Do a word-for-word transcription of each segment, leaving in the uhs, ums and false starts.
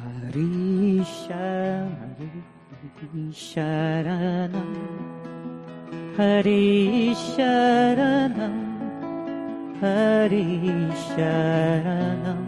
Hari Sharanam, Hari Sharanam, Hari Sharanam,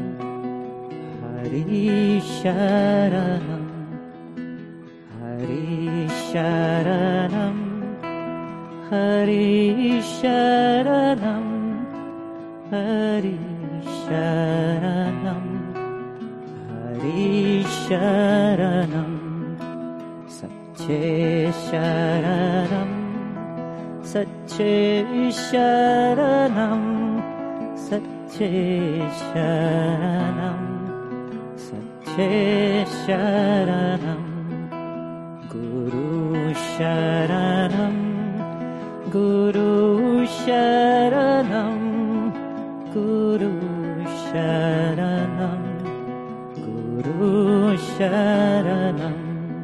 Hari Sharanam, Hari Sharanam, Hari Sharanam, Hari Sharanam, Hari Sharanam, Satche Sharanam, Satche Sharanam, Satche Sharanam, Satche Sharanam, Guru Sharanam, Guru Sharanam, Guru Sharanam, Guru Sharanam,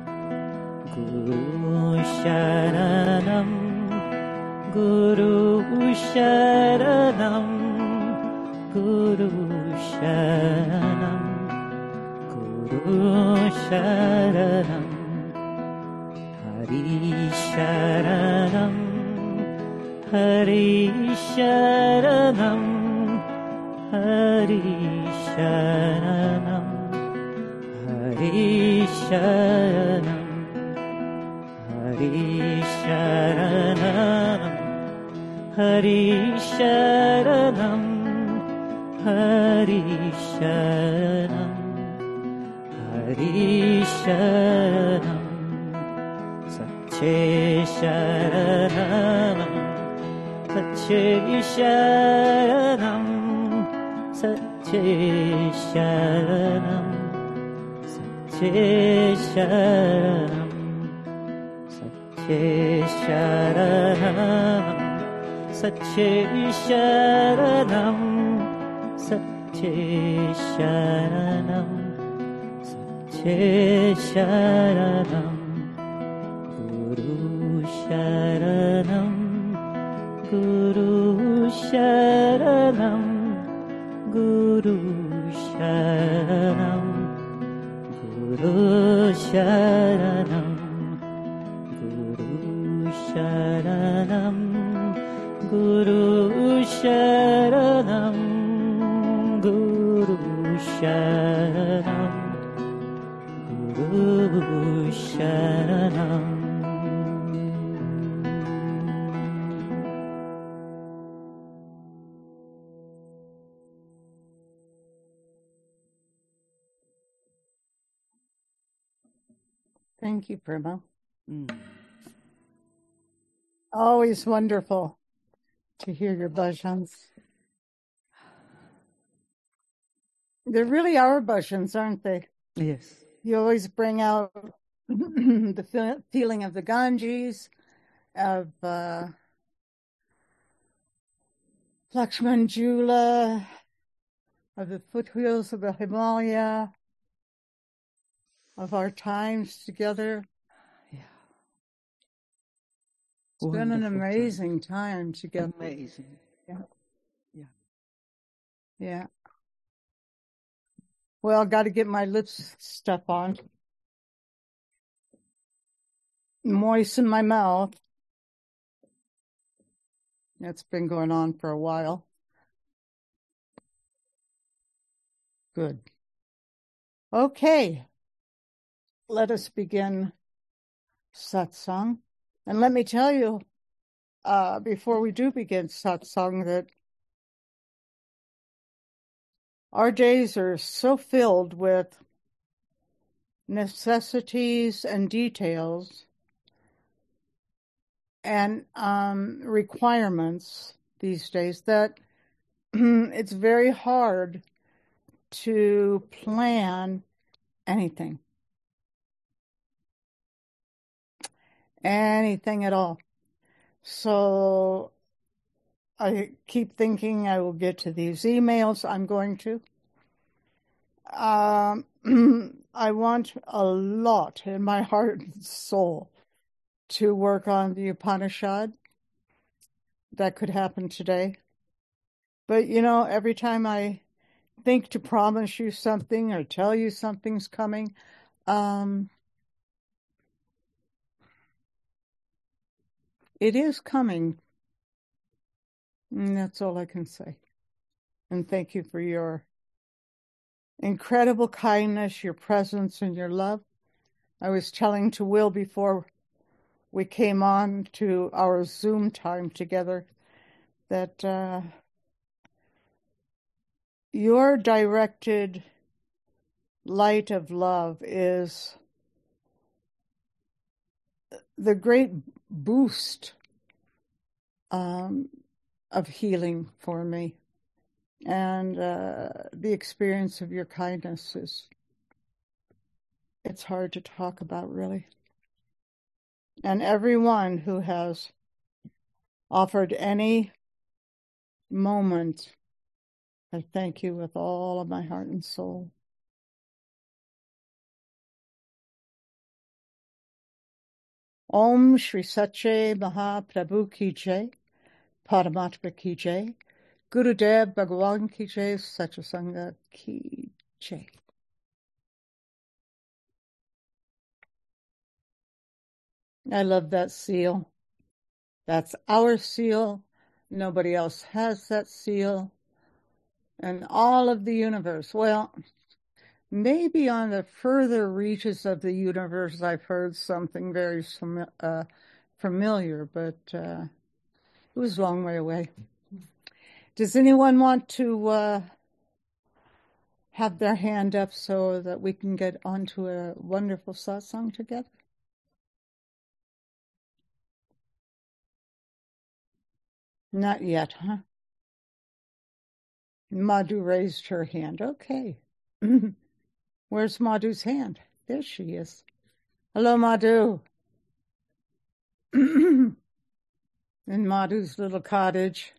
Guru Sharanam, Guru Sharanam, Guru Sharanam, Guru Sharanam, Hari Sharanam, Hari Sharanam, Hari Sharanam, Hari Sharanam, Hari Sharanam, Hari Sharanam, Hari Sharanam, Hari Sharanam, Satche Sharanam, Satche Sharanam, Satche Sharanam, Satche Sharanam, Satche Sharanam, Satche Sharanam, Satche Sharanam, Satche Sharanam, Guru Sharanam, Guru Sharanam, Guru Sharanam, Guru Sharanam, Guru Sharanam, Guru Sharanam, Guru Sharanam, Guru Sharanam. Thank you, Prima. Mm. Always wonderful to hear your bhajans. They really are bhajans, aren't they? Yes. You always bring out the fe- feeling of the Ganges, of uh, Lakshman Jula, of the foothills of the Himalaya, of our times together. Yeah. It's been an Wonderful amazing time together. Amazing. Yeah. Yeah. Yeah. Well, got to get my lips stuff on. Moisten my mouth. That's been going on for a while. Good. Okay. Let us begin satsang. And let me tell you, uh, before we do begin satsang, that our days are so filled with necessities and details and um, requirements these days that it's very hard to plan anything. Anything at all. So I keep thinking I will get to these emails. I'm going to. Um, I want a lot in my heart and soul to work on the Upanishad. That could happen today. But, you know, every time I think to promise you something or tell you something's coming. Um, it is coming. And that's all I can say. And thank you for your incredible kindness, your presence, and your love. I was telling to Will before we came on to our Zoom time together that uh, your directed light of love is the great boost um, of healing for me. And uh, the experience of your kindness is, it's hard to talk about, really. And everyone who has offered any moment, I thank you with all of my heart and soul. Om Shri Satche Mahaprabhu Ki Jai, Paramatma Ki Jai, Gurudev Bhagavan Ki Jai, Satsanga Ki Jai. I love that seal. That's our seal. Nobody else has that seal. And all of the universe, well, maybe on the further reaches of the universe, I've heard something very uh, familiar, but uh, it was a long way away. Does anyone want to uh, have their hand up so that we can get onto a wonderful satsang together? Not yet, huh? Madhu raised her hand. Okay. Where's Madhu's hand? There she is. Hello, Madhu. In Madhu's little cottage.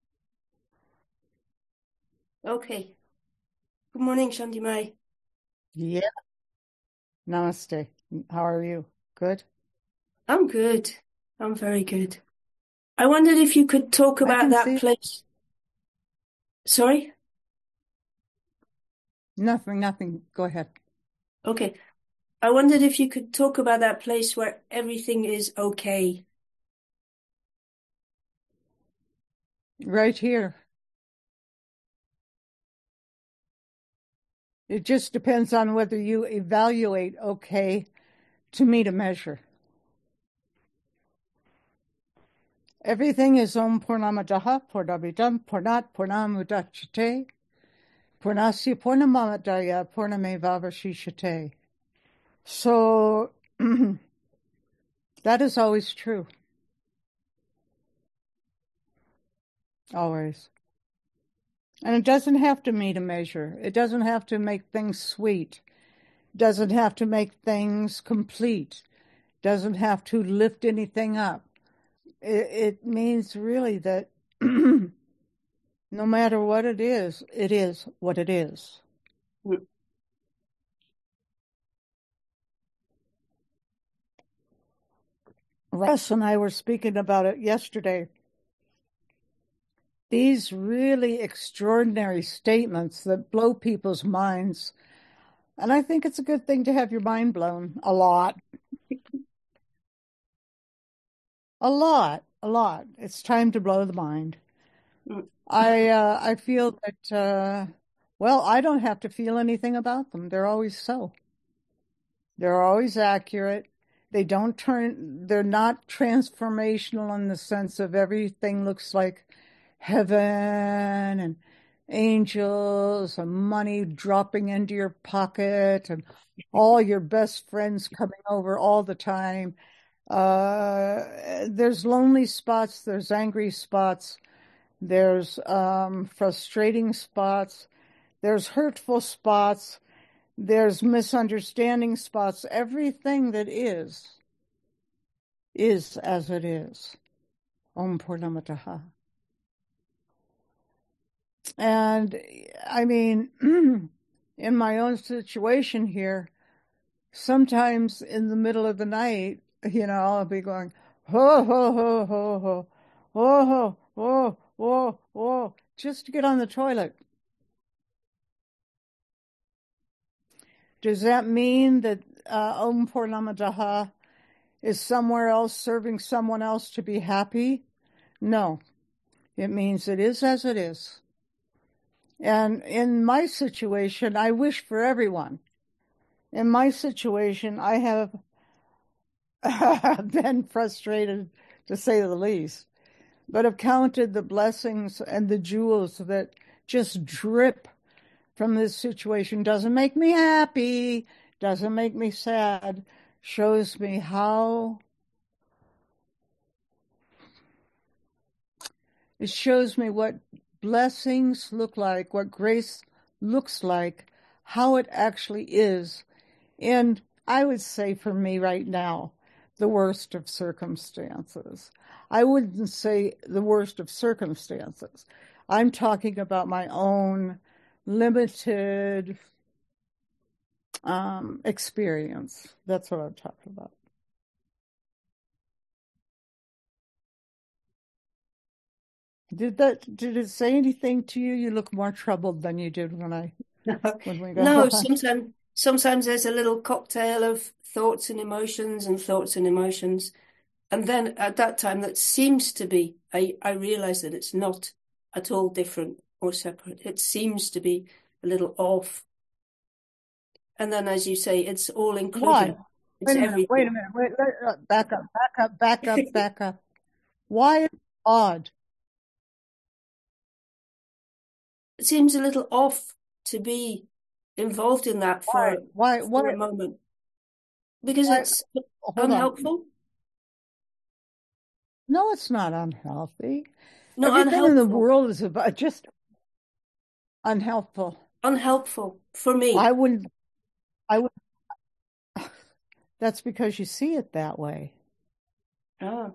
Okay. Good morning, Shanti Mai. Yeah. Namaste. How are you? Good? I'm good. I'm very good. I wondered if you could talk about that see... place. Sorry? Nothing, nothing. Go ahead. Okay. I wondered if you could talk about that place where everything is okay. Right here. It just depends on whether you evaluate okay to meet a measure. Everything is Om Purnamadaha, Purnamidam, Purnat, Purnamudachate, Purnasya Purnamamadaya, Purnamevavashishate. So that is always true. Always. And it doesn't have to meet a measure. It doesn't have to make things sweet. It doesn't have to make things complete. It doesn't have to lift anything up. It, it means really that no matter what it is, it is what it is. Mm. Russ and I were speaking about it yesterday. These really extraordinary statements that blow people's minds. And I think it's a good thing to have your mind blown a lot. A lot, a lot. It's time to blow the mind. Mm. I uh, I feel that, uh, well, I don't have to feel anything about them. They're always so. They're always accurate. They don't turn, they're not transformational in the sense of everything looks like heaven and angels and money dropping into your pocket and all your best friends coming over all the time. Uh, there's lonely spots, there's angry spots, there's um, frustrating spots, there's hurtful spots, there's misunderstanding spots. Everything that is, is as it is. Om Purnamataha. And I mean, in my own situation here, sometimes in the middle of the night, you know, I'll be going, ho, ho, ho, ho, ho, ho, ho, ho, ho, ho, just to get on the toilet. Does that mean that uh, Om Purnamadaha is somewhere else serving someone else to be happy? No. It means it is as it is. And in my situation, I wish for everyone. In my situation, I have been frustrated, to say the least, but have counted the blessings and the jewels that just drip from this situation. Doesn't make me happy, doesn't make me sad, shows me how it shows me what blessings look like, what grace looks like, how it actually is. And I would say for me right now, the worst of circumstances. I wouldn't say the worst of circumstances. I'm talking about my own limited um, experience. That's what I'm talking about. Did that? Did it say anything to you? You look more troubled than you did when I No, when we got no. on. Sometimes, sometimes there's a little cocktail of thoughts and emotions and thoughts and emotions, and then at that time, that seems to be. I I realize that it's not at all different or separate. It seems to be a little off, and then, as you say, it's all included. Why? It's Wait a minute. everything. Wait a minute. Wait. Let, uh, back up. Back up. Back up. Back up. Why is it odd? It seems a little off to be involved in that Why? for Why? for Why? a moment because Why? it's Hold on. unhelpful. No, it's not unhealthy. Not Everything in the unhelpful. world is about just unhelpful. Unhelpful for me. I wouldn't. I would. That's because you see it that way. Ah,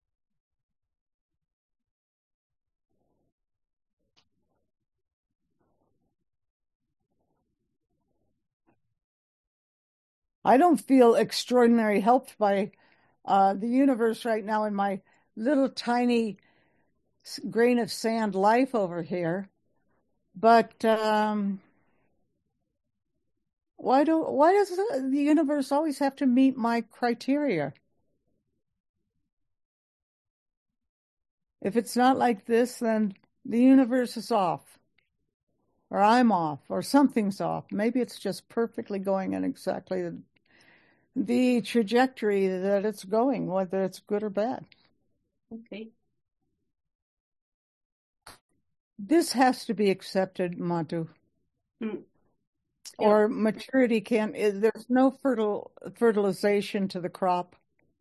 I don't feel extraordinary helped by uh, the universe right now in my little tiny s- grain of sand life over here. But um, why do why does the the universe always have to meet my criteria? If it's not like this, then the universe is off, or I'm off, or something's off. Maybe it's just perfectly going in exactly the, the trajectory that it's going, whether it's good or bad. okay. This has to be accepted, Madhu, Mm, yeah. or maturity can't. eh, There's no fertile fertilization to the crop.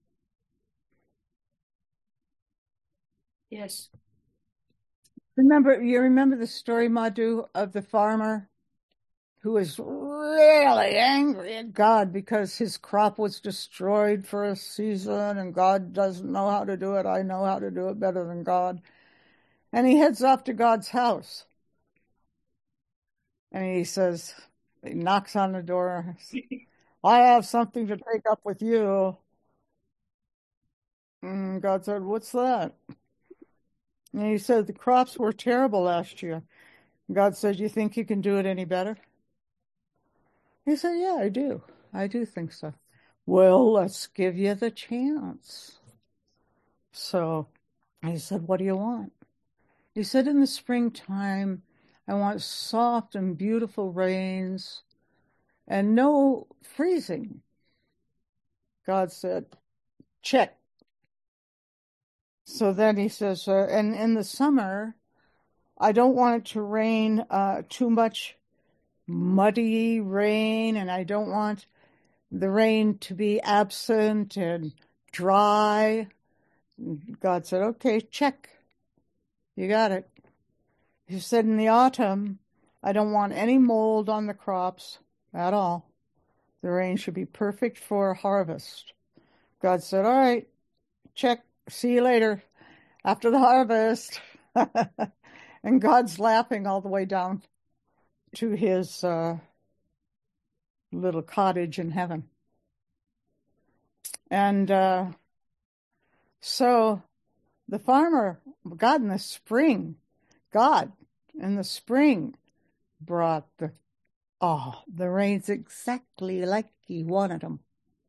Yes. Remember, you remember the story, Madhu, of the farmer who was really angry at God because his crop was destroyed for a season and God doesn't know how to do it. I know how to do it better than God. And he heads off to God's house. And he says, he knocks on the door. I have something to take up with you. And God said, what's that? And he said, the crops were terrible last year. God said, you think you can do it any better? He said, yeah, I do. I do think so. Well, let's give you the chance. So I said, what do you want? He said, in the springtime, I want soft and beautiful rains and no freezing. God said, check. So then he says, uh, and in the summer, I don't want it to rain uh, too much muddy rain, and I don't want the rain to be absent and dry. God said, okay, check. You got it. He said, in the autumn, I don't want any mold on the crops at all. The rain should be perfect for harvest. God said, all right, check. See you later after the harvest. And God's laughing all the way down to his uh, little cottage in heaven. And uh, so the farmer, God in the spring, God in the spring brought the Oh, the rain's exactly like he wanted them.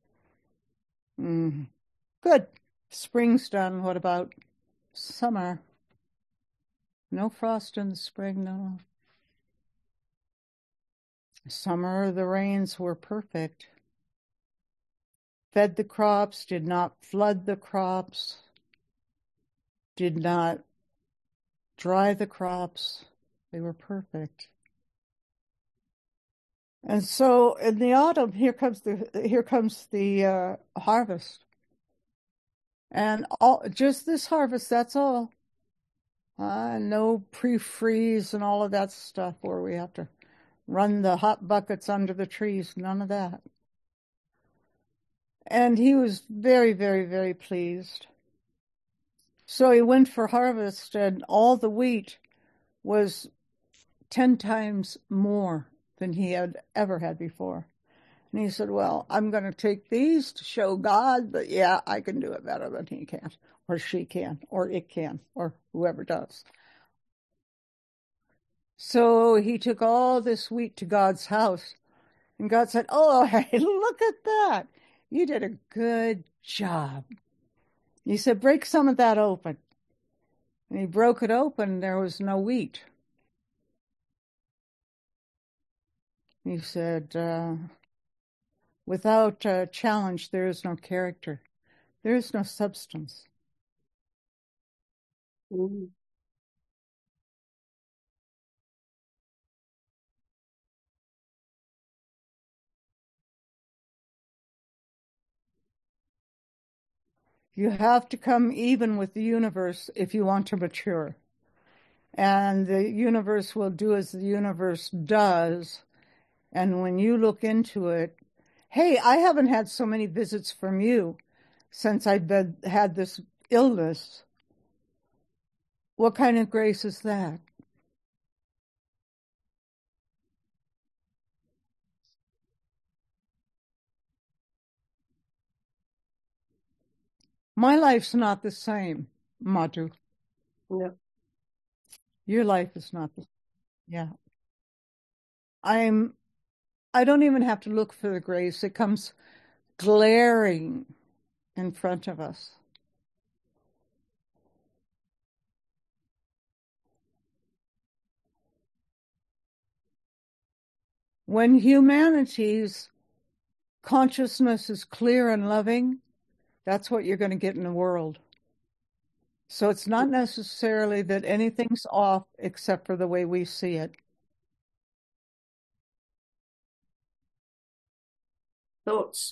Mm. Good. Spring's done. What about summer? No frost in the spring, no. Summer, the rains were perfect. Fed the crops, did not flood the crops, did not dry the crops. They were perfect. And so in the autumn, here comes the here comes the uh, harvest. And all just this harvest, that's all. Uh, no pre-freeze and all of that stuff where we have to run the hot buckets under the trees, none of that. And he was very, very, very pleased. So he went for harvest, and all the wheat was ten times more than he had ever had before. And he said, well, I'm going to take these to show God that, yeah, I can do it better than he can, or she can, or it can, or whoever does. So he took all this wheat to God's house, and God said, oh, hey, look at that. You did a good job. He said, break some of that open. And he broke it open. There was no wheat. He said, uh, without a challenge, there is no character. There is no substance. Mm. You have to come even with the universe if you want to mature. And the universe will do as the universe does. And when you look into it, hey, I haven't had so many visits from you since I've been, had this illness. What kind of grace is that? My life's not the same, Madhu. No. Your life is not the same. Yeah. I'm, I don't even have to look for the grace. It comes glaring in front of us. When humanity's consciousness is clear and loving, that's what you're going to get in the world. So it's not necessarily that anything's off except for the way we see it. Thoughts?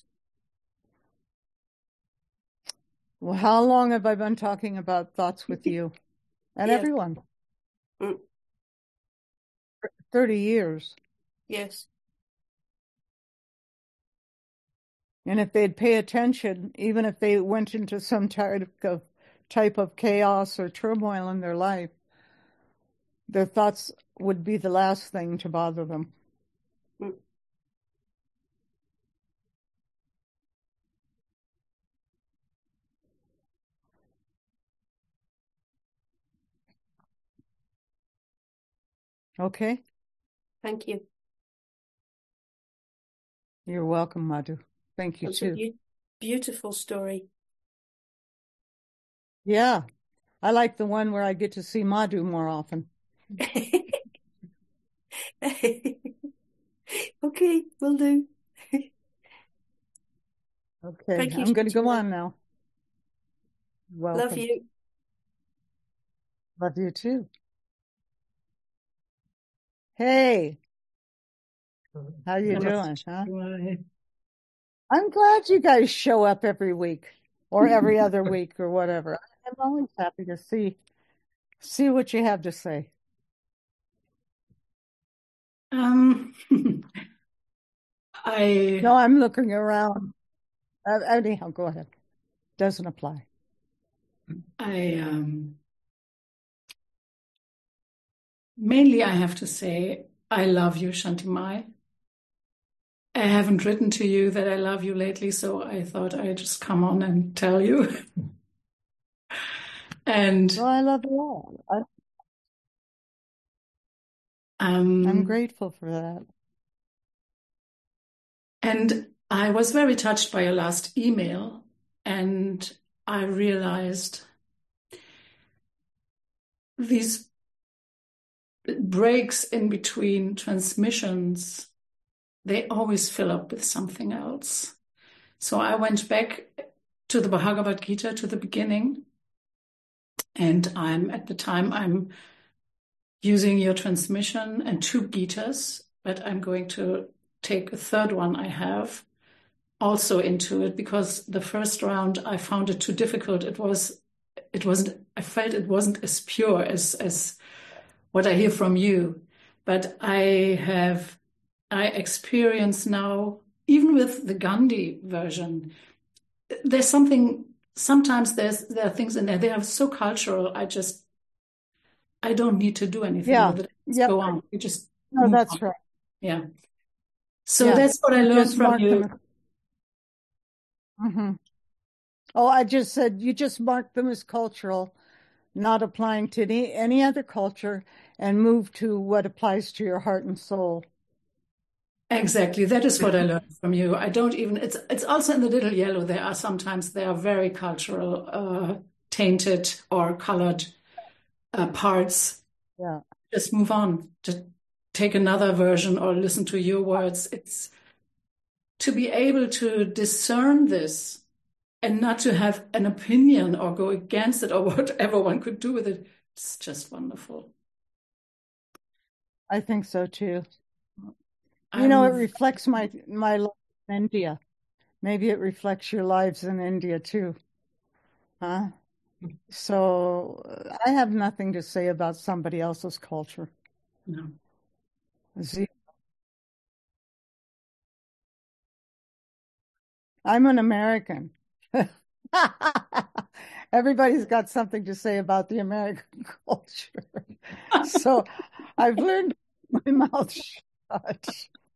Well, how long have I been talking about thoughts with you and Yeah. everyone? Mm. thirty years. Yes. And if they'd pay attention, even if they went into some type of type of chaos or turmoil in their life, their thoughts would be the last thing to bother them. Mm. Okay? Thank you. You're welcome, Madhu. Thank you It's a too. be- beautiful story. Yeah. I like the one where I get to see Madhu more often. Okay, will do. Okay, Thank you, I'm going to go Shantira. on now. Welcome. Love you. Love you too. Hey, how you doing, huh? I'm glad you guys show up every week or every other week or whatever. I'm always happy to see see what you have to say. Um, I No, I'm looking around. Uh, anyhow, go ahead. Doesn't apply. I um mainly I have to say I love you, Shantimai. I haven't written to you that I love you lately, so I thought I'd just come on and tell you. And Well, I love you all. I, I'm um, grateful for that. And I was very touched by your last email, and I realized these breaks in between transmissions, they always fill up with something else. So I went back to the Bhagavad Gita, to the beginning, and I'm at the time I'm using your transmission and two Gitas, but I'm going to take a third one I have also into it, because the first round I found it too difficult. It was, it wasn't, I felt it wasn't as pure as, as what I hear from you. But I have, I experience now, even with the Gandhi version, there's something, sometimes there's, there are things in there, they are so cultural. I just, I don't need to do anything Yeah. with it. Let's Yep. go on. We just No, move that's on. right. Yeah. So Yeah. that's what I learned Just from mark you. them. hmm Oh, I just said you just mark them as cultural, not applying to any, any other culture, and move to what applies to your heart and soul. Exactly. That is what I learned from you. I don't even, it's it's also in the Little Yellow. There are sometimes they are very cultural, uh, tainted or colored uh, parts. Yeah. Just move on. Just take another version or listen to your words. It's to be able to discern this and not to have an opinion or go against it or whatever one could do with it. It's just wonderful. I think so too. You know, it I'm, reflects my my life in India. Maybe it reflects your lives in India too, huh? So uh, I have nothing to say about somebody else's culture. no. See, I'm an American. Everybody's got something to say about the American culture. So I've learned to keep my mouth shut.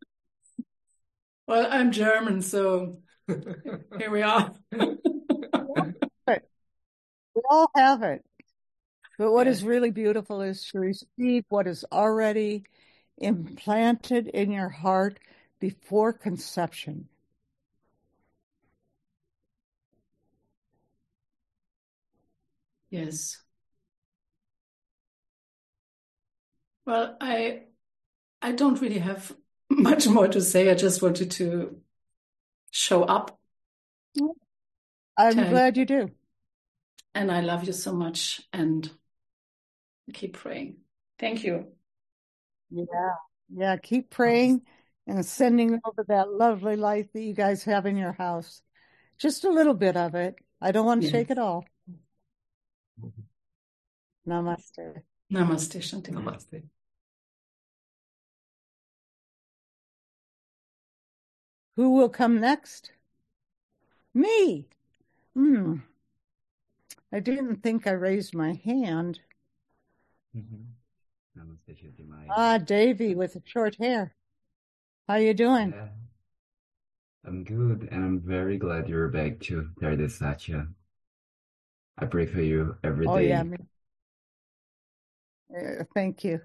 Well, I'm German, so here we are. But we all have it. But what Yeah. is really beautiful is to receive what is already implanted in your heart before conception. Yes. Well, I I don't really have much more to say. I just wanted to show up, I'm tell you, glad you do. and I love you so much, and keep praying. Thank you. Yeah. Yeah. Keep praying and sending over that lovely light that you guys have in your house. Just a little bit of it. I don't want to Yeah. shake it all. Namaste. Namaste, Shanti. Namaste. Who will come next? Me. Hmm. I didn't think I raised my hand. Mhm. Namaste, Shanti Mai. Ah, Davy with the short hair. How you doing? Yeah, I'm good, and I'm very glad you're back to Terra Satya. I pray for you every Oh, yeah. day. Me. Uh, thank you.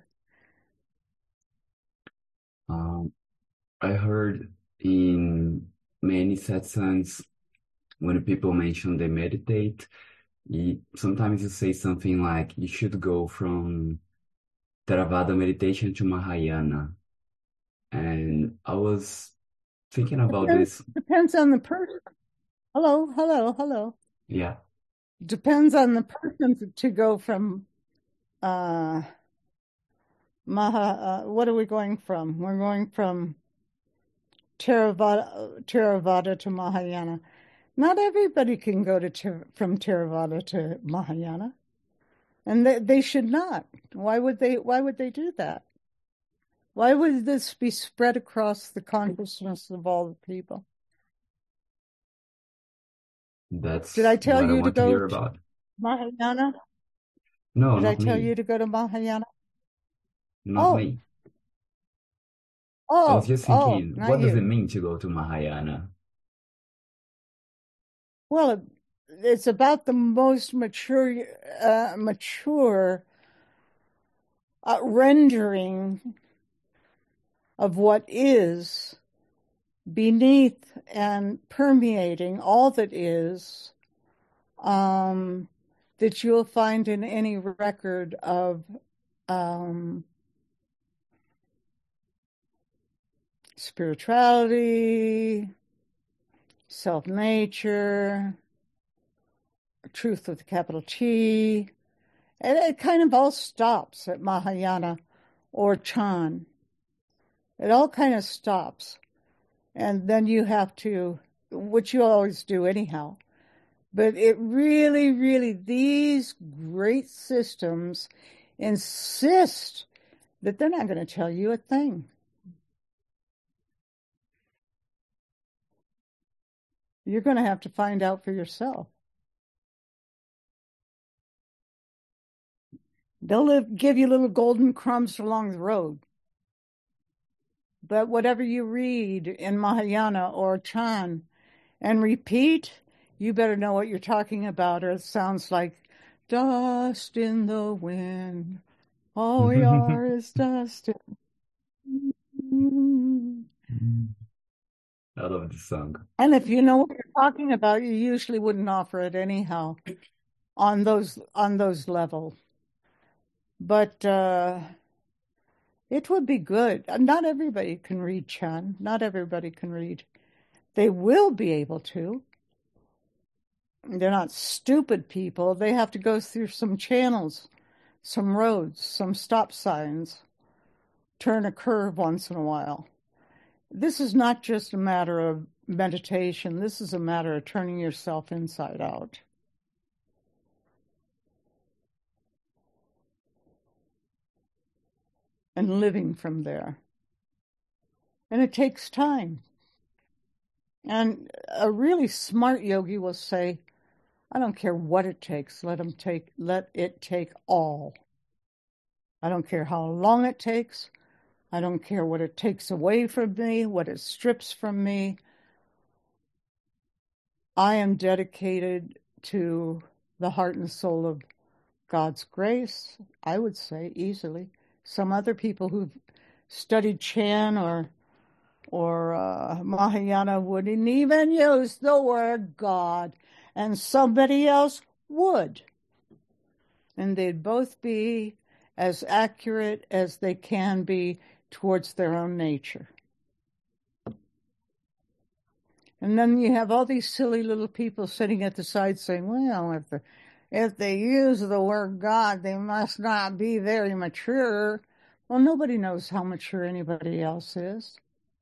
Um, I heard in many satsangs when people mention they meditate, you, sometimes you say something like you should go from Theravada meditation to Mahayana. And I was thinking about Depends, this. depends on the person. Hello, hello, hello. Yeah. Depends on the person to go from uh Maha. Uh, what are we going from? We're going from Theravada, Theravada to Mahayana. Not everybody can go to Ther- from Theravada to Mahayana, and they, they should not. Why would they? Why would they do that? Why would this be spread across the consciousness of all the people? That's Did I tell what I you to want to go hear to about. Mahayana? No, Did I not tell me. you to go to Mahayana? Not Oh, me. I was oh, just oh, thinking, not what does it you. mean to go to Mahayana? Well, it, it's about the most mature, uh, mature uh, rendering of what is beneath and permeating all that is, um, that you'll find in any record of um, spirituality, self-nature, truth with a capital T. And it kind of all stops at Mahayana or Chan. It all kind of stops. And then you have to, which you always do anyhow. But it really, really, these great systems insist that they're not going to tell you a thing. You're going to have to find out for yourself. They'll live, give you little golden crumbs along the road. But whatever you read in Mahayana or Chan and repeat, you better know what you're talking about, or it sounds like dust in the wind. All we are is dust. In... I love the song. And if you know what you're talking about, you usually wouldn't offer it anyhow on those on those levels. But uh, it would be good. Not everybody can read Chan. Not everybody can read. They will be able to. They're not stupid people. They have to go through some channels, some roads, some stop signs, turn a curve once in a while. This is not just a matter of meditation. This is a matter of turning yourself inside out. And living from there. And it takes time. And a really smart yogi will say, I don't care what it takes. Let them take, let it take all. I don't care how long it takes. I don't care what it takes away from me, what it strips from me. I am dedicated to the heart and soul of God's grace, I would say, easily. Some other people who've studied Chan or or uh, Mahayana wouldn't even use the word God, and somebody else would. And they'd both be as accurate as they can be towards their own nature. And then you have all these silly little people sitting at the side saying, well, if the If they use the word God, they must not be very mature. Well, nobody knows how mature anybody else is.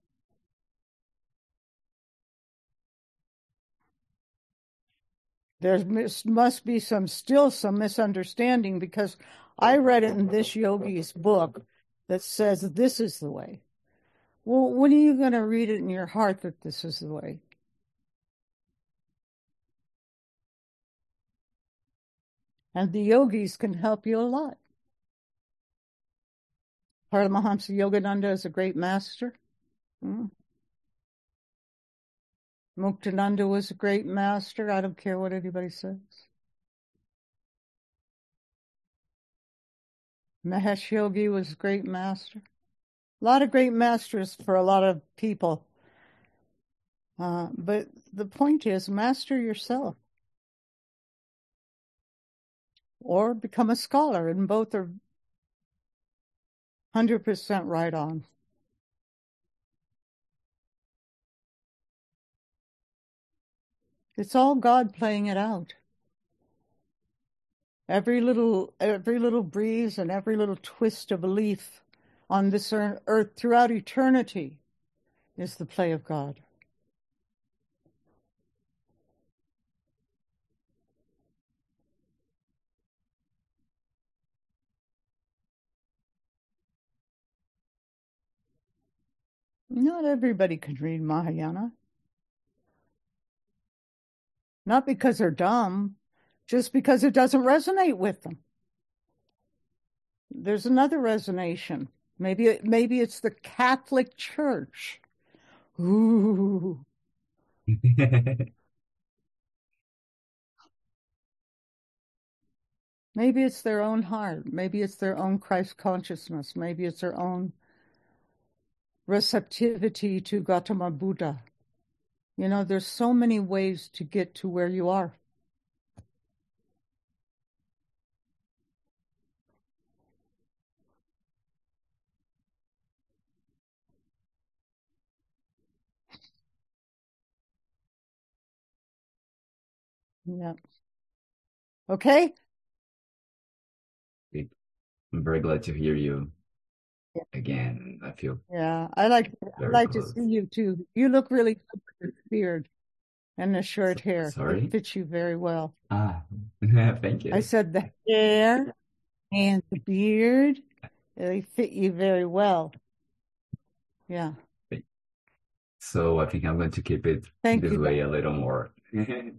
There must be some, still some misunderstanding, because I read it in this yogi's book that says this is the way. Well, when are you going to read it in your heart that this is the way? And the yogis can help you a lot. Paramahamsa Yogananda is a great master. Mm. Muktananda was a great master. I don't care what anybody says. Mahesh Yogi was a great master. A lot of great masters for a lot of people. Uh, but the point is, master yourself. Or become a scholar, and both are one hundred percent right on. It's all God playing it out. Every little, every little breeze and every little twist of a leaf on this earth throughout eternity is the play of God. Not everybody can read Mahayana. Not because they're dumb, just because it doesn't resonate with them. There's another resonation. Maybe, maybe it's the Catholic Church. Ooh. Maybe it's their own heart. Maybe it's their own Christ consciousness. Maybe it's their own receptivity to Gautama Buddha. You know, there's so many ways to get to where you are. Yeah. Okay? I'm very glad to hear you Yeah. again. I feel Yeah, I like I very like to close. see you too. You look really good with your beard and the short So, hair. It sorry? fits you very well. Ah, thank I you. said the hair and the beard, they fit you very well. Yeah. So I think I'm going to keep it Thank this you. way a little more. Okay.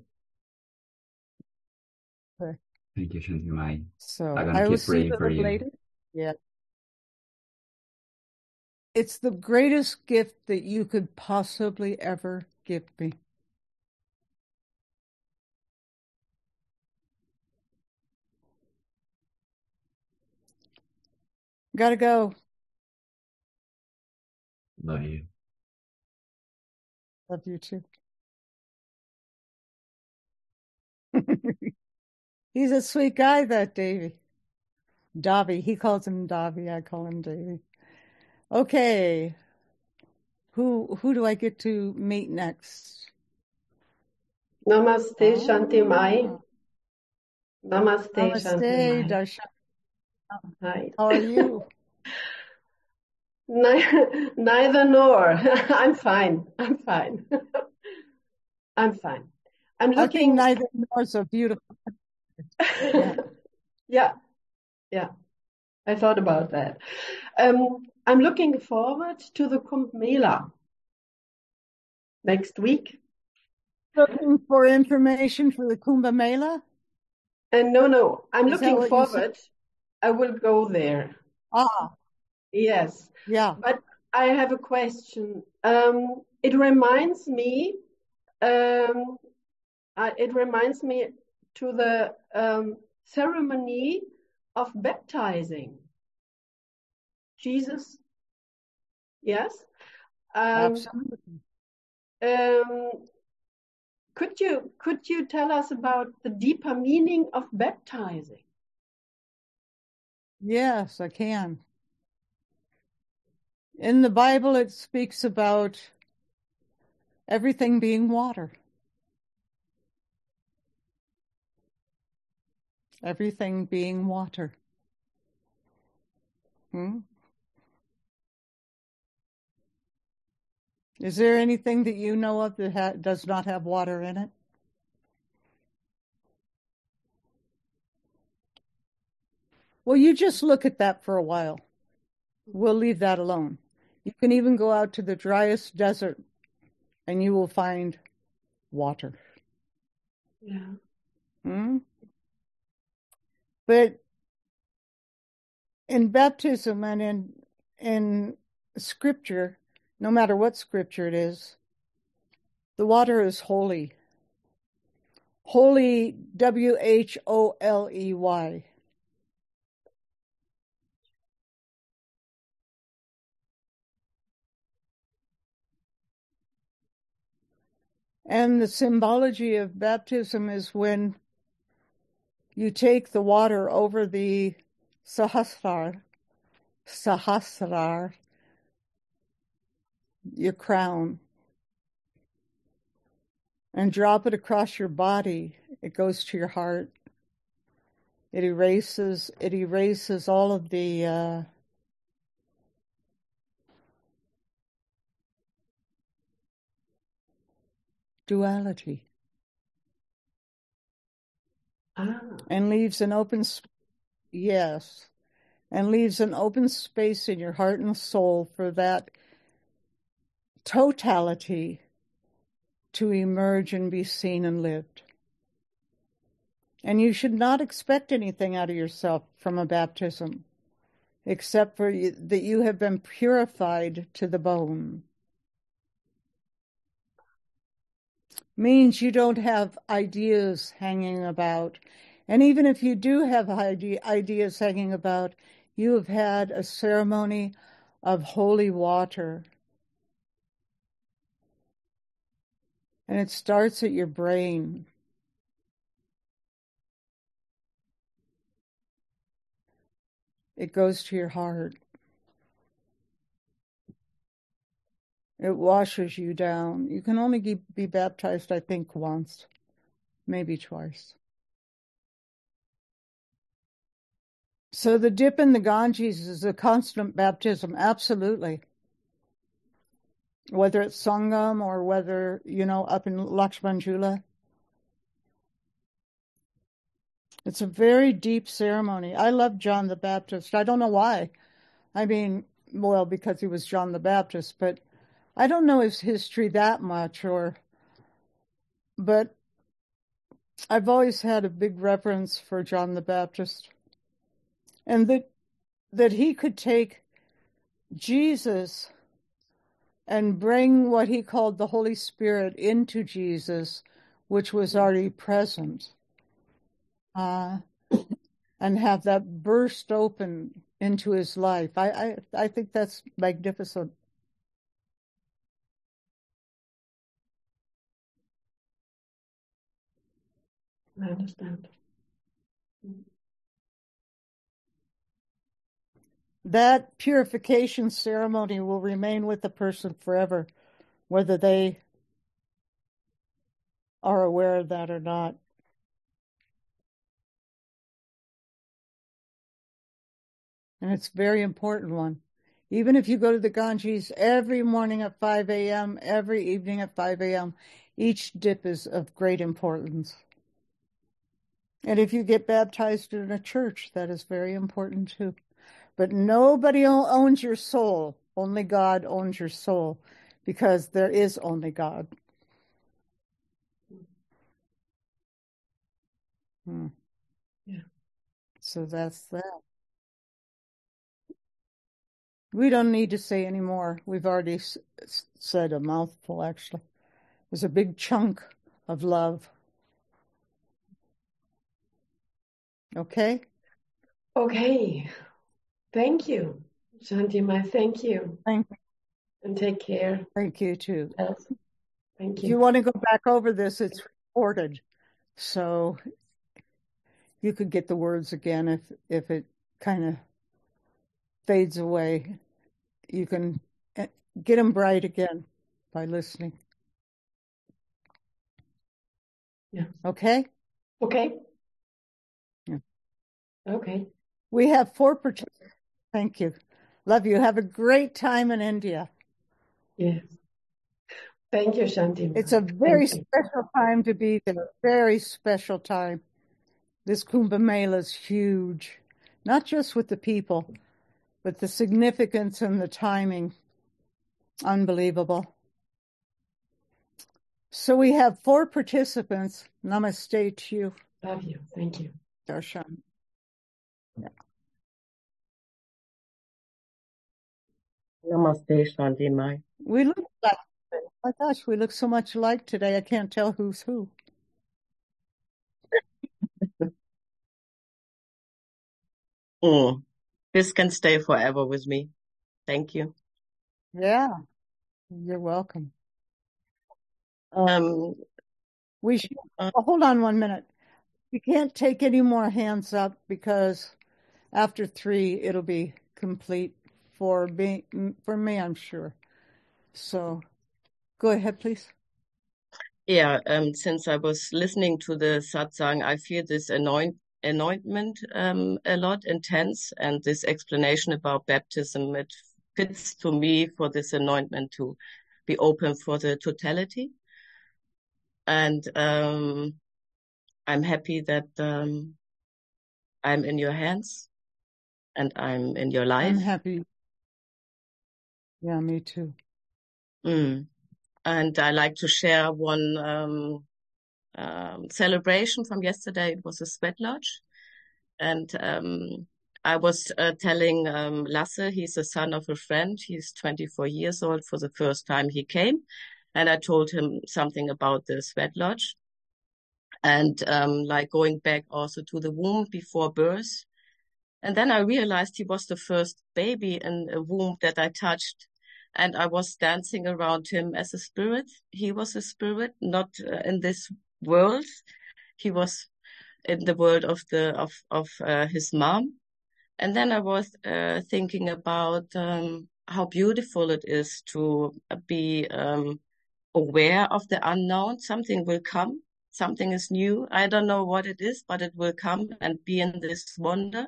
Thank you, Shantimai. So I'm gonna I will keep see you praying a for little you. later. Yeah. It's the greatest gift that you could possibly ever give me. Gotta go. Love you. Love you too. He's a sweet guy, that Davy. Davy. He calls him Davy. I call him Davy. Okay. Who who do I get to meet next? Namaste, Shantimai. Ah, Namaste, namaste, Shantimai. Darshan. Hi. How are you? Ni- Neither nor. I'm fine. I'm fine. I'm fine. I'm I think looking. neither nor is a beautiful. Yeah. Yeah, yeah. I thought about that. Um, I'm looking forward to the Kumbh Mela next week. Looking for information for the Kumbh Mela? And no, no, I'm Is that looking what you said? forward. I will go there. Ah, Yes. yeah. But I have a question. Um, it reminds me, um, uh, it reminds me to the um, ceremony of baptizing Jesus. Yes. Um, Absolutely. um, could you could you tell us about the deeper meaning of baptizing? Yes, I can. In the Bible, it speaks about everything being water. Everything being water. Hmm? Is there anything that you know of that ha does not have water in it? Well, you just look at that for a while. We'll leave that alone. You can even go out to the driest desert and you will find water. Yeah. Hmm? But in baptism and in in scripture, no matter what scripture it is, the water is holy. Holy, W H O L E Y. And the symbology of baptism is when you take the water over the sahasrar, sahasrar, your crown, and drop it across your body. It goes to your heart. It erases, it erases all of the uh, duality. Ah. And leaves an open, yes, and leaves an open space in your heart and soul for that totality to emerge and be seen and lived. And you should not expect anything out of yourself from a baptism, except for you, that you have been purified to the bone. Means you don't have ideas hanging about. And even if you do have ide- ideas hanging about, you have had a ceremony of holy water And it starts at your brain. It goes to your heart. It washes you down. You can only be baptized, I think, once, maybe twice. So the dip in the Ganges is a constant baptism, absolutely. Whether it's Sangam or whether, you know, up in Lakshmanjula. It's a very deep ceremony. I love John the Baptist. I don't know why. I mean, well, because he was John the Baptist, but I don't know his history that much, or, but I've always had a big reverence for John the Baptist. And that that he could take Jesus and bring what he called the Holy Spirit into Jesus, which was already present, uh, and have that burst open into his life. I, I, I think that's magnificent. I understand. That purification ceremony will remain with the person forever, whether they are aware of that or not. And it's a very important one. Even if you go to the Ganges every morning at five a.m., every evening at five a.m., each dip is of great importance. And if you get baptized in a church, that is very important too. But nobody owns your soul. Only God owns your soul, because there is only God. Hmm. Yeah. So that's that. We don't need to say any more. We've already s- said a mouthful, actually. There's a big chunk of love. Okay? Okay. Thank you, Shantima. Thank you. Thank you. And take care. Thank you, too. Yes. Thank If you. you want to go back over this, it's recorded. So you could get the words again if, if it kind of fades away. You can get them bright again by listening. Yeah. Okay? Okay. Yeah. Okay. We have four participants. Thank you. Love you. Have a great time in India. Yes. Thank you, Shantima. It's a very Thank you. special time to be there. Very special time. This Kumbh Mela is huge, not just with the people, but the significance and the timing. Unbelievable. So we have four participants. Namaste to you. Love you. Thank you. Darshan. Yeah. Namaste, Shantima. We look like, oh my gosh, we look so much alike today. I can't tell who's who. Mm. This can stay forever with me. Thank you. Yeah, you're welcome. Um, We should, uh, well, hold on one minute. We can't take any more hands up because after three, it'll be complete for me, for me, I'm sure. So go ahead, please. yeah, um, since I was listening to the satsang, I feel this anoint, anointment um, a lot intense, and this explanation about baptism, it fits to me for this anointment to be open for the totality. And um, I'm happy that um, I'm in your hands and I'm in your life. I'm happy. Yeah, me too. Mm. And I like to share one um, um, celebration from yesterday. It was a sweat lodge. And um, I was uh, telling um, Lasse, he's the son of a friend. He's twenty-four years old. For the first time he came. And I told him something about the sweat lodge. And um, like going back also to the womb before birth. And then I realized he was the first baby in a womb that I touched. and I was dancing around him as a spirit. He was a spirit, not uh, in this world. He was in the world of the of of uh, his mom. And then I was uh, thinking about um, how beautiful it is to be um, aware of the unknown. Something will come. Something is new. I don't know what it is, but it will come and be in this wonder.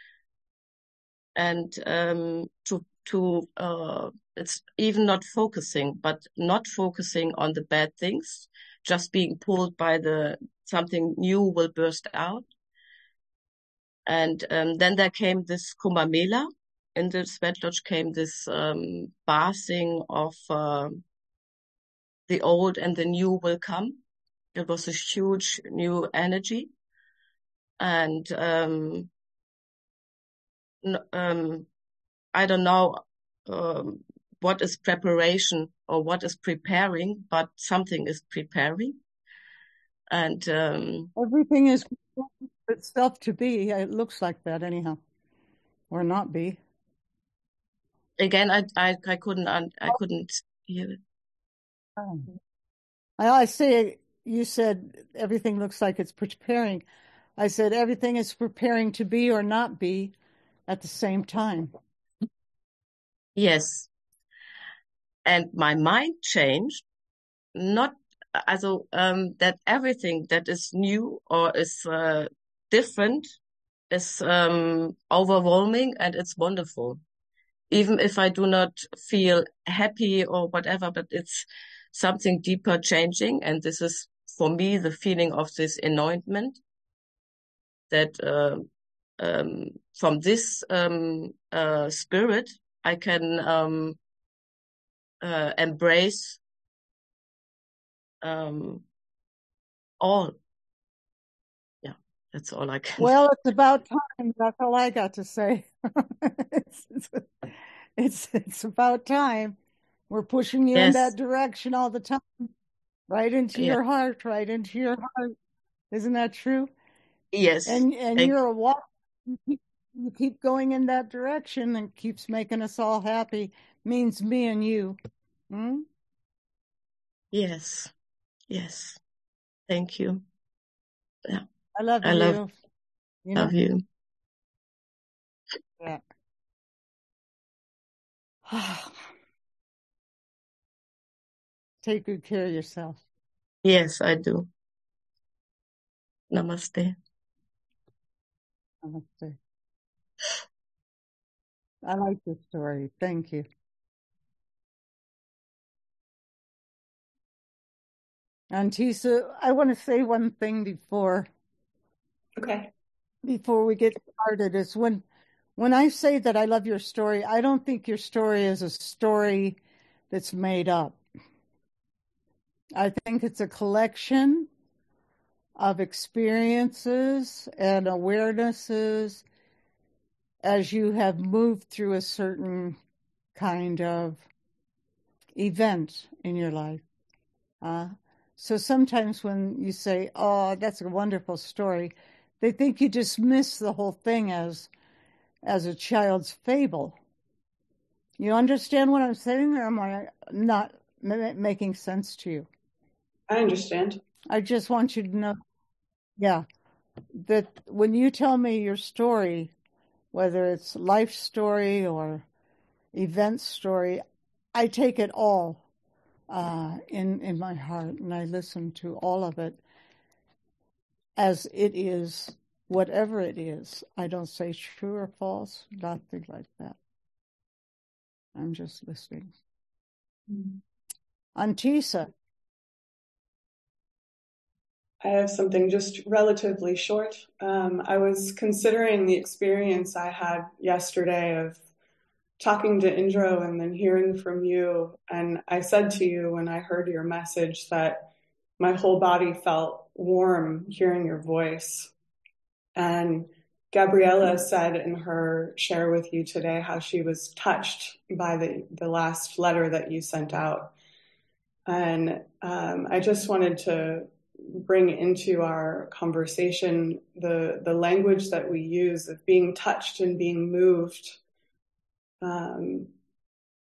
And um, to to uh, it's even not focusing, but not focusing on the bad things, just being pulled by the something new will burst out. And um, then there came this Kumbh Mela. In the Sweat Lodge came this um, bathing of uh, the old and the new will come. It was a huge new energy. And um, um, I don't know um, what is preparation or what is preparing, but something is preparing. And um, everything is itself to be. It looks like that anyhow, or not be. Again, I I, I couldn't I couldn't hear it. I, I say you said everything looks like it's preparing. I said everything is preparing to be or not be at the same time. Yes. And my mind changed, not also um, that everything that is new or is uh, different is um, overwhelming, and it's wonderful. Even if I do not feel happy or whatever, but it's something deeper changing. And this is for me the feeling of this anointment, that uh, um, from this um, uh, spirit I can um, uh, embrace um, all. Yeah, that's all I can. Well, it's about time. That's all I got to say. it's, it's, it's it's about time. We're pushing you Yes. in that direction all the time, right into Yeah. your heart, right into your heart. Isn't that true? Yes. And and Thank- you're a walk. You keep, you keep going in that direction, and keeps making us all happy. Means me and you. Hmm? Yes. Yes. Thank you. Yeah. I love I you. love, you know? love you. Yeah. Take good care of yourself. Yes, I do. Namaste. Namaste. I like this story. Thank you. Antisa, I want to say one thing before Okay. before we get started. Is when when I say that I love your story, I don't think your story is a story that's made up. I think it's a collection of experiences and awarenesses as you have moved through a certain kind of event in your life. Uh, so sometimes when you say, oh, that's a wonderful story, they think you dismiss the whole thing as as a child's fable. You understand what I'm saying, or am I not m- making sense to you? I understand. I just want you to know, yeah, that when you tell me your story, whether it's life story or event story, I take it all uh, in, in my heart, and I listen to all of it as it is, whatever it is. I don't say true or false, nothing like that. I'm just listening. Mm. Antisa. I have something just relatively short. Um, I was considering the experience I had yesterday of talking to Indro and then hearing from you. And I said to you when I heard your message that my whole body felt warm hearing your voice. And Gabriella said in her share with you today how she was touched by the, the last letter that you sent out. And um, I just wanted to bring into our conversation the, the language that we use of being touched and being moved. Um,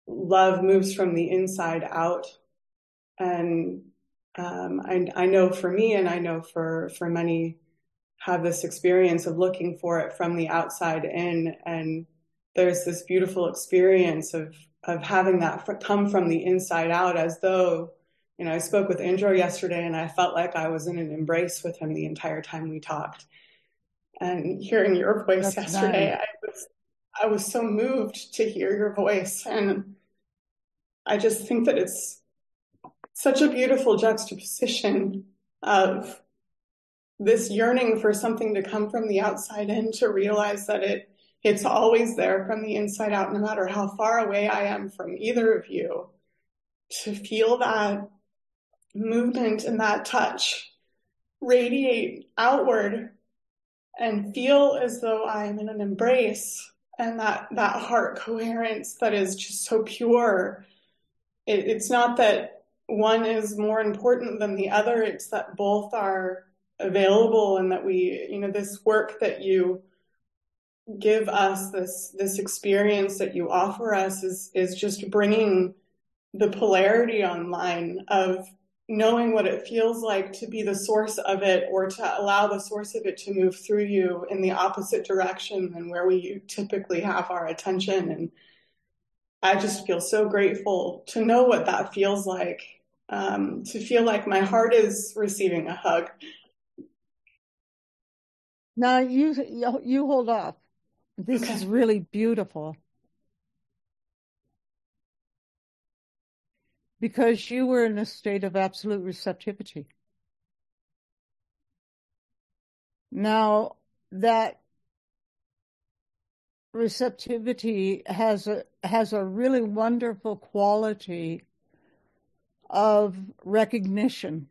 love moves from the inside out. And um, I, I know for me, and I know for, for many, have this experience of looking for it from the outside in. And there's this beautiful experience of, of having that come from the inside out, as though, you know, I spoke with Indro yesterday and I felt like I was in an embrace with him the entire time we talked. And hearing your voice That's yesterday, nice. I was, I was so moved to hear your voice. And I just think that it's such a beautiful juxtaposition of this yearning for something to come from the outside in, to realize that it it's always there from the inside out, no matter how far away I am from either of you, to feel that movement and that touch radiate outward and feel as though I am in an embrace, and that, that heart coherence that is just so pure. It, it's not that one is more important than the other. It's that both are available, and that we, you know, this work that you give us, this this experience that you offer us is is just bringing the polarity online of knowing what it feels like to be the source of it, or to allow the source of it to move through you in the opposite direction than where we typically have our attention. And I just feel so grateful to know what that feels like, um, to feel like my heart is receiving a hug. Now you you you hold off. This Okay. is really beautiful. Because you were in a state of absolute receptivity. Now, that receptivity has a has a really wonderful quality of recognition.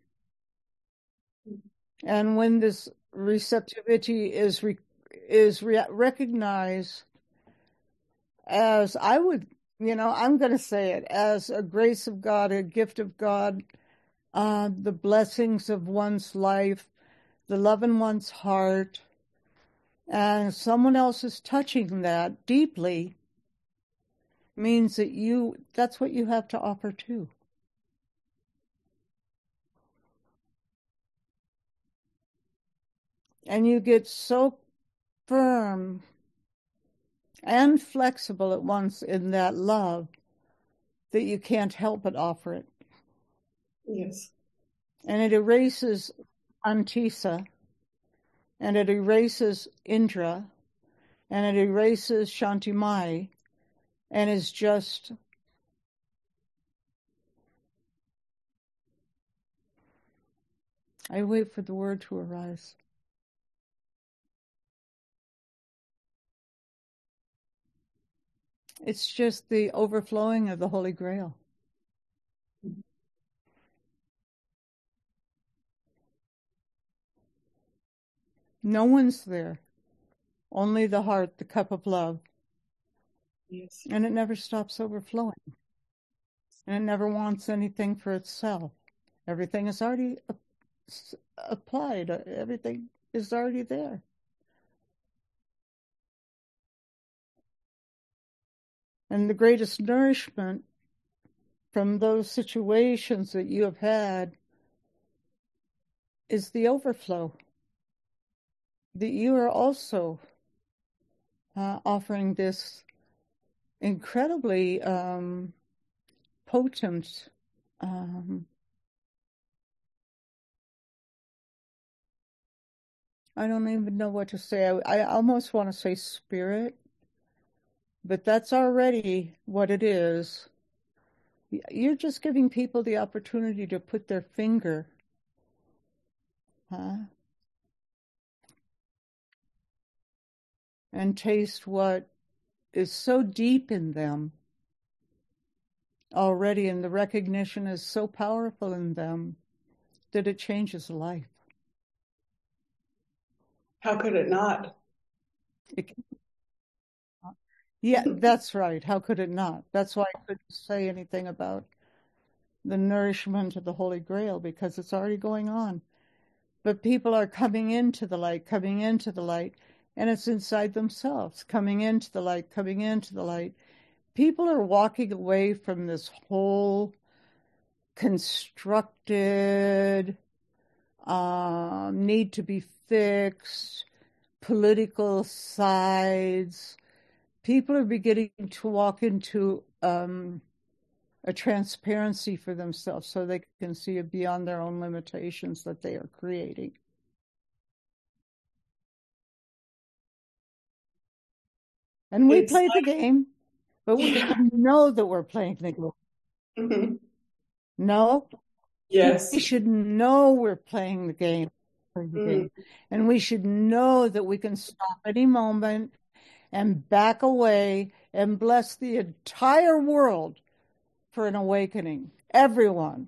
And when this receptivity is re, is re, recognized as, I would, you know, I'm going to say it, as a grace of God, a gift of God, uh, the blessings of one's life, the love in one's heart, and someone else is touching that deeply, means that you, that's what you have to offer too. And you get so firm and flexible at once in that love that you can't help but offer it. Yes. And it erases Antisa, and it erases Indra, and it erases Shantimai, and is just I wait for the word to arise. It's just the overflowing of the Holy Grail. No one's there. Only the heart, the cup of love. Yes. And it never stops overflowing. And it never wants anything for itself. Everything is already applied. Everything is already there. And the greatest nourishment from those situations that you have had is the overflow. That you are also uh, offering this incredibly um, potent um, I don't even know what to say. I, I almost want to say spirit, but that's already what it is. You're just giving people the opportunity to put their finger, huh? And taste what is so deep in them already, and the recognition is so powerful in them that it changes life. How could it not? It, yeah, that's right. How could it not? That's why I couldn't say anything about the nourishment of the Holy Grail, because it's already going on. But people are coming into the light, coming into the light, and it's inside themselves, coming into the light, coming into the light. people are walking away from this whole constructed, um, need to be fixed, political sides. People are beginning to walk into um, a transparency for themselves so they can see it beyond their own limitations that they are creating. And we It's play like, the game, but we yeah. should know that we're playing the game. Mhm. No? Yes. We should know we're playing the game. Playing the Mm. game. And we should know that we can stop any moment and back away and bless the entire world for an awakening. Everyone.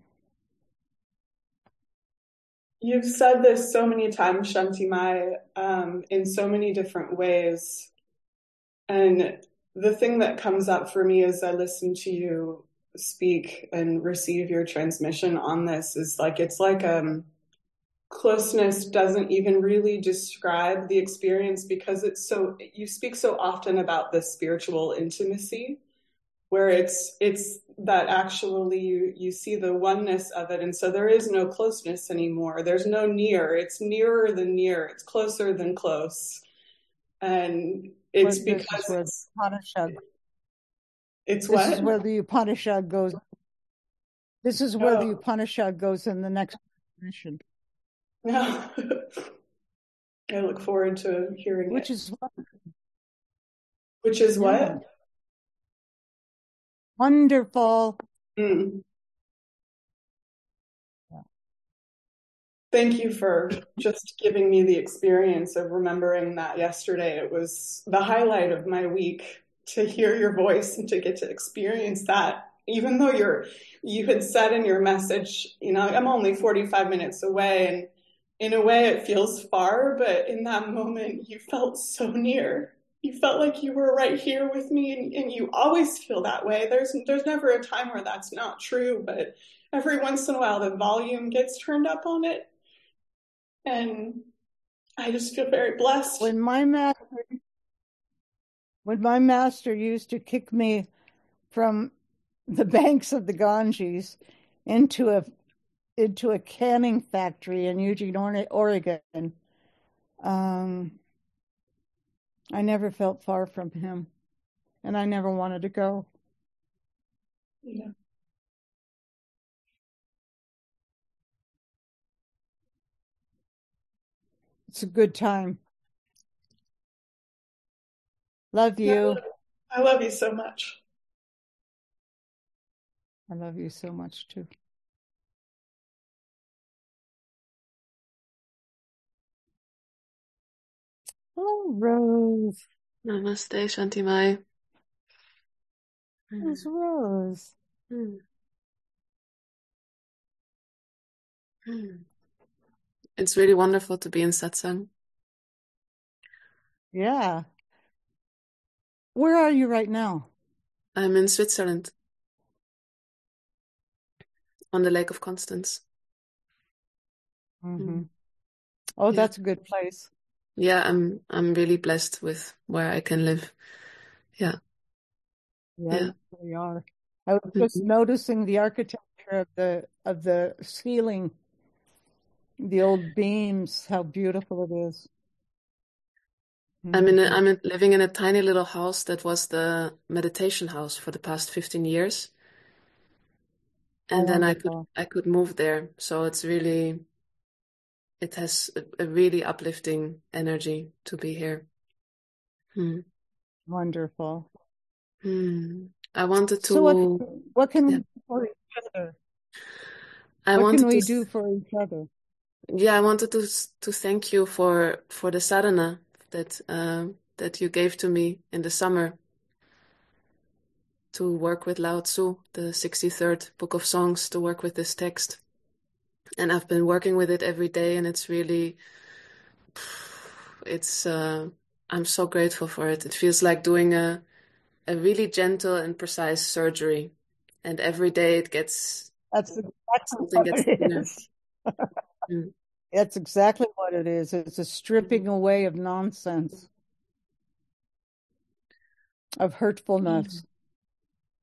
You've said this so many times, Shanti Mai, um, in so many different ways. And the thing that comes up for me as I listen to you speak and receive your transmission on this is like, it's like um, closeness doesn't even really describe the experience because it's so, you speak so often about the spiritual intimacy where it's it's that actually you you see the oneness of it, and so there is no closeness anymore. There's no near. It's nearer than near. It's closer than close, and it's Well, this because is where the it's Upanishad, it's this what? is where the Upanishad goes. This is where the Oh, Upanishad goes in the next mission, no. I look forward to hearing which it. is what, Which is yeah, what? wonderful. Mm. Thank you for just giving me the experience of remembering that yesterday. It was the highlight of my week to hear your voice and to get to experience that. Even though you're, you had said in your message, you know, I'm only forty-five minutes away, and in a way it feels far, but in that moment you felt so near. You felt like you were right here with me, and, and you always feel that way. There's there's never a time where that's not true, but every once in a while the volume gets turned up on it. And I just feel very blessed. When my master, when my master used to kick me from the banks of the Ganges into a into a canning factory in Eugene, Oregon, um, I never felt far from him, and I never wanted to go. Yeah. It's a good time. Love you. I love you so much. I love you so much too. Oh, Rose. Namaste, Shanti Mai. It's Rose. Hmm. Hmm. It's really wonderful to be in satsang. Yeah. Where are you right now? I'm in Switzerland, on the Lake of Constance. Mm-hmm. Mm. Oh, Yeah. that's a good place. Yeah, I'm I'm really blessed with where I can live. Yeah. Yeah, Yeah. you really are. I was just Mhm. noticing the architecture of the of the ceiling, the old beams, how beautiful it is. I'm in a, Mhm. I'm in, living in a tiny little house that was the meditation house for the past fifteen years. Oh, And then I could wonderful. I could move there. So it's really it has a, a really uplifting energy to be here. Hmm. Wonderful. Hmm. I wanted So what to what can yeah, we do for each other? I What can wanted to we s- do for each other? yeah, I wanted to s- to thank you for for the sadhana that uh, that you gave to me in the summer to work with Lao Tzu, the sixty-third book of songs, to work with this text. And I've been working with it every day, and it's really it's uh, I'm so grateful for it. It feels like doing a a really gentle and precise surgery, and every day it gets That's exactly something what gets it thinner. is. Mm. That's exactly what it is. It's a stripping away of nonsense, of hurtfulness.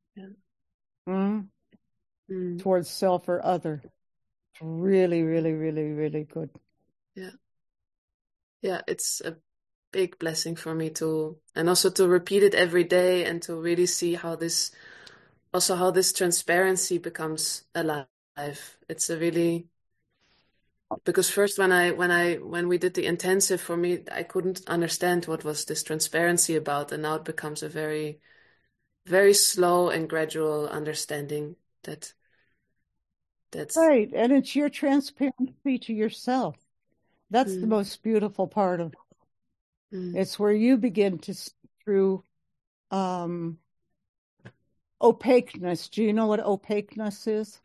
Yeah. Mm? Mm. Towards self or other. Really, really, really, really good. Yeah. Yeah, it's a big blessing for me to, and also to repeat it every day and to really see how this, also how this transparency becomes alive. It's a really, because first when I, when I, when we did the intensive, for me, I couldn't understand what was this transparency about. And now it becomes a very, very slow and gradual understanding that, that's, Right. And it's your transparency to yourself. That's the mm, most beautiful part of it. mm, It's where you begin to see through um, opaqueness. Do you know what opaqueness is?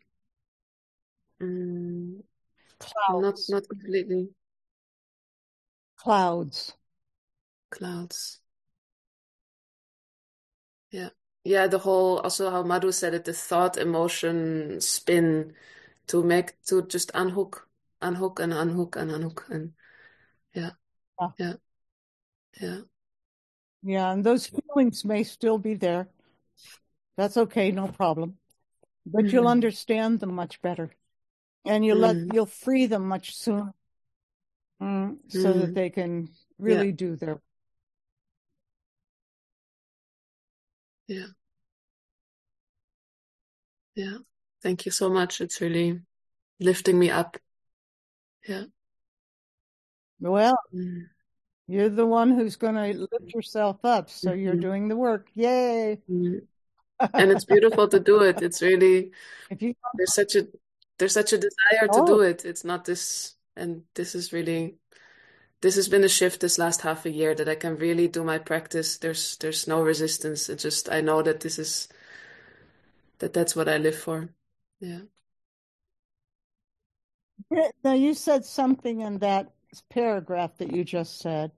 mm, not, Clouds. not completely. Clouds. Clouds. Yeah. Yeah, the whole, also how Madhu said it, the thought, emotion, spin to make, to just unhook, unhook and unhook and unhook. And yeah, Yeah. yeah, yeah. Yeah, and those feelings may still be there. That's okay, no problem. But you'll Mm, understand them much better. And you'll let mm, you'll free them much sooner. Mm, so that mm. they can Yeah, really do their yeah, yeah. Thank you so much. It's really lifting me up. Yeah. well, Mm, you're the one who's going to lift yourself up, so you're mhm, doing the work. Yay. mm. And it's beautiful to do it. It's really, If you there's such a, there's such a desire to do oh, it. It's not this, and this is really, this has been a shift this last half a year that I can really do my practice. There's there's no resistance. It just, I know that this is, that that's what I live for. Yeah. now you said something in that paragraph that you just said.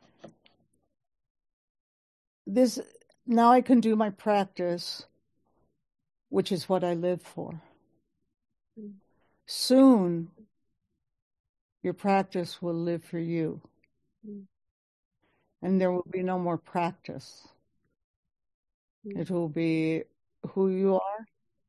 This now I can do my practice, which is what I live for. Mm, Soon your practice will live for you, mm, and there will be no more practice. mm, It will be who you are,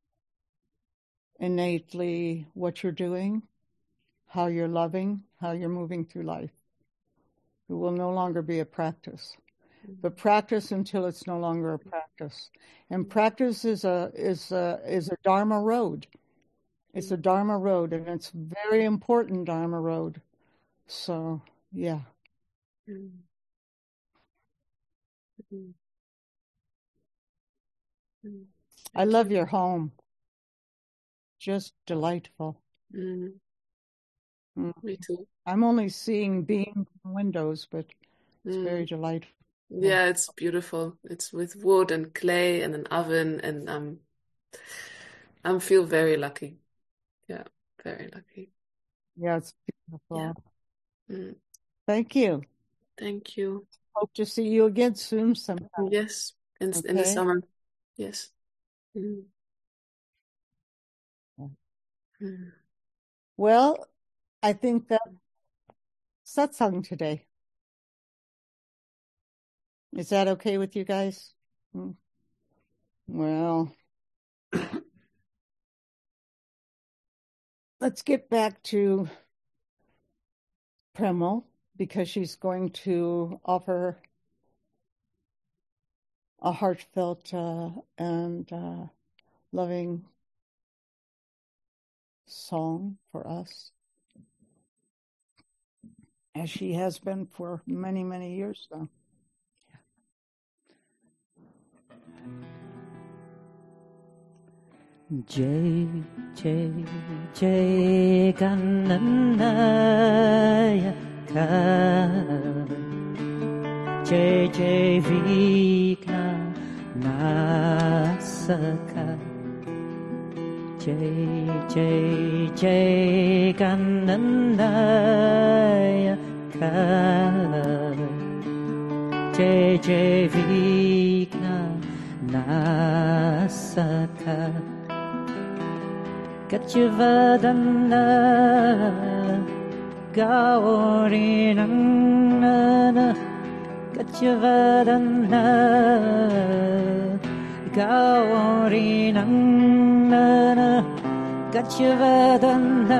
innately what you're doing, how you're loving, how you're moving through life. It will no longer be a practice, mm, but practice until it's no longer a practice. And practice is a is a is a Dharma road. It's a Dharma road, and it's very important Dharma road. So yeah, mm, mm, mm. I Thank love you. your home. Just delightful. Mm, Mm. me too. I'm only seeing beams and windows, but it's very Mm. delightful. Yeah, it's beautiful. It's with wood and clay and an oven, and um, I feel very lucky. Yeah, very lucky. Yeah, it's Yeah. beautiful. Mm, Thank you. thank you. Hope to see you again soon sometime. Yes, in in the Okay. summer. Yes. Mm, mm. Well, I think that satsang today. Is that okay with you guys? Mm. Well, let's get back to Premal because she's going to offer a heartfelt uh, and uh, loving song for us, as she has been for many, many years now. Jai Jai Jai Gananaya Ka Jai Jai Vigna Nasaka Jai Jai Jai Gananaya Ka Jai Jai Vigna Nasaka Gacchavadana Gaurinana Gacchavadana Gauri Nandana Gachavadana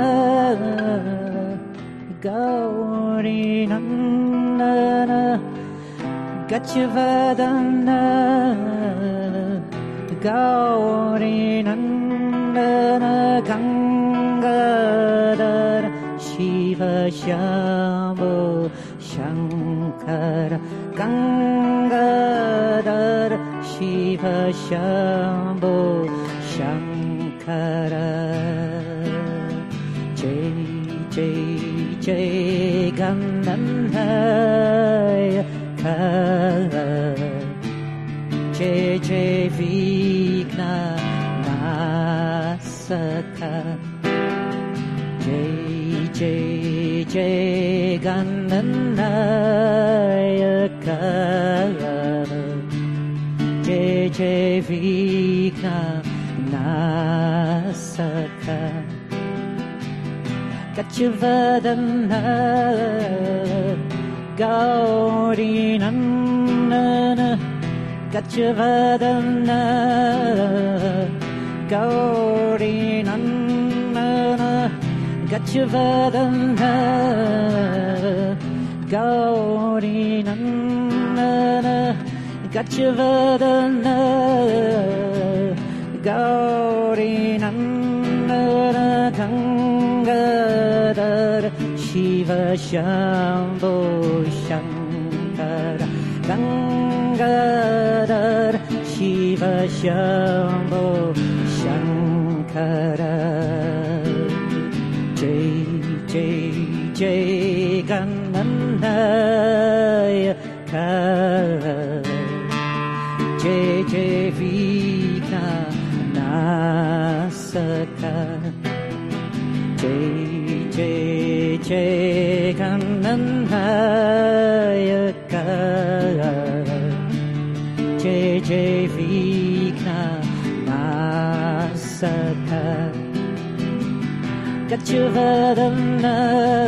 Gauri Nandana Gachavadana Gauri Nandana Gangadhara Shiva Shambho Shankara Gangadhara Shiva Shambho Shankara Jai Jai Jai Gananaya Kara Jai Jai Vigna Nasaka Jai Jai Jai Gananaya Kara Jai Jai Vigna Nasaka Gachavadana Gauri Nandana Gachavadana Gauri Nandana Gachavadana Gauri Nandana Gachavadana Gauri Nandana Gangadhara Shiva Shambho Shankara Gangadhara Shiva Shambho Shankara Jai Jai Jai Gananaya Kara Jai Jai Vigna Nasaka Jai Jai Jai Gananaya Kara Jai Jai Vigna Nasaka Gachavadana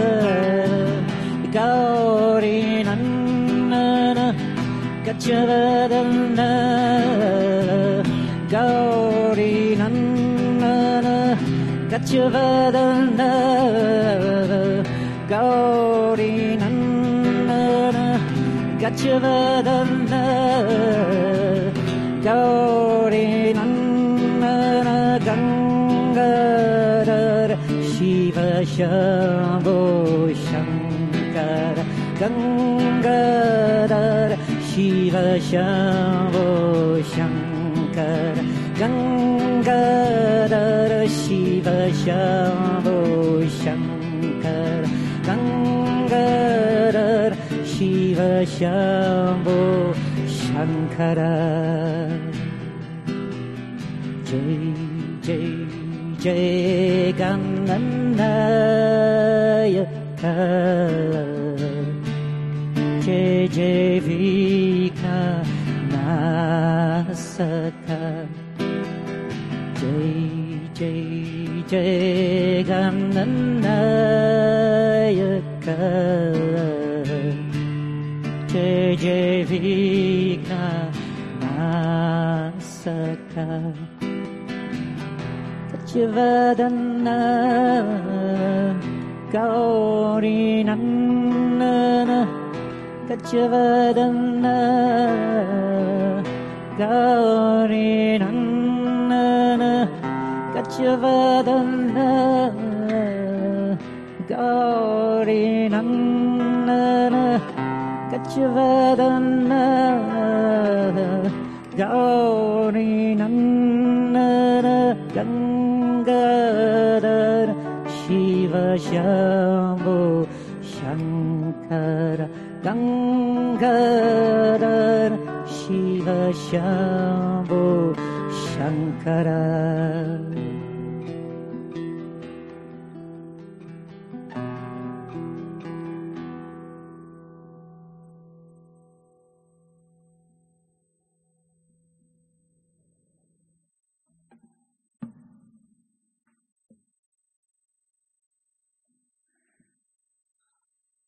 Gauri Nandana Gachavadana Gauri Nandana Gachavadana Gauri Nandana Gachavadana Gauri Nandana Gangadhara Shiva Shambho Shankara Gangadhara Shiva Shambho Shankara Gangadhara Shiva Shambho Shankara Gangadhara Shiva Shambho Shankara Jai Jai Jai Gananaya Kara Jai Jai Vigna Nasaka Jai Jai Jai Gananaya Kara Jai Jai Vigna Nasaka Gachavadana Gauri Nandana Gachavadana Gauri Nandana Gachavadana Gauri Nandana Gachavadana Gauri Nandana Gangadhara Shiva Shambho Shankara Gangadhara Shiva Shambho Shankara